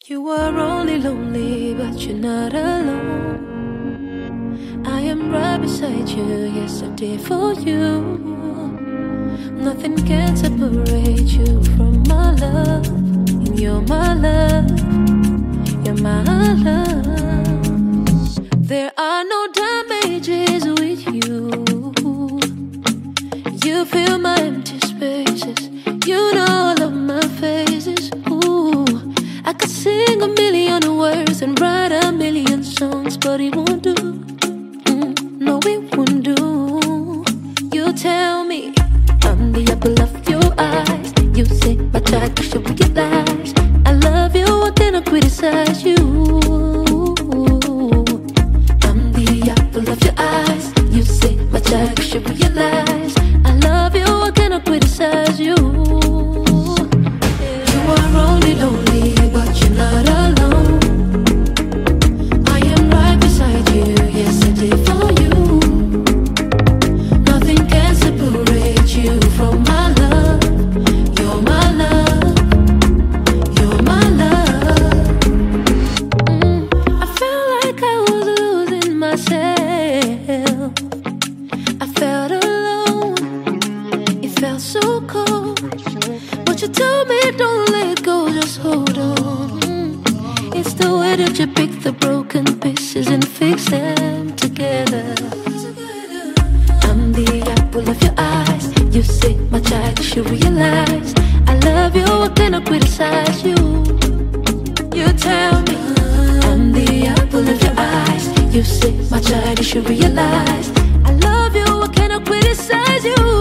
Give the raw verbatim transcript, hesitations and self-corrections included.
You are only lonely, but you're not alone. I am right beside you, yes I did for you. Nothing can separate you from my love. And you're my love, you're my love. There are no damages with you. You fill my empty spaces. You know all of my phases. Ooh, I could sing a million words and write a million songs, but it won't do. Mm, no, it won't do. You tell me I'm the apple of your eyes. You say my child, you should realize I love you, I cannot criticize you. I'm the apple of your eyes. You say my child, you should realize I love you, I cannot criticize you. You are only lonely, but you're not alone. I am right beside you, yes I did for you. Nothing can separate you from my love. You're my love, you're my love. mm, I felt like I was losing myself. I felt alone, it felt so cold. But you told me don't let go, just hold on. mm, It's the way that you pick the broken pieces and fix them together. I'm the apple of your eyes. You say, my child, you should realize I love you, I cannot criticize you. You tell me I'm the apple of your eyes. You say, my child, you should realize I love you, I cannot criticize you.